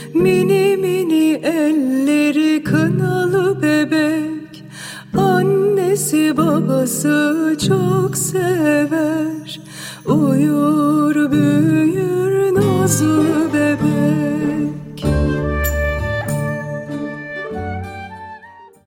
Mini mini elleri kınalı bebek, annesi babası çok sever. Uyur büyür nazlı bebek.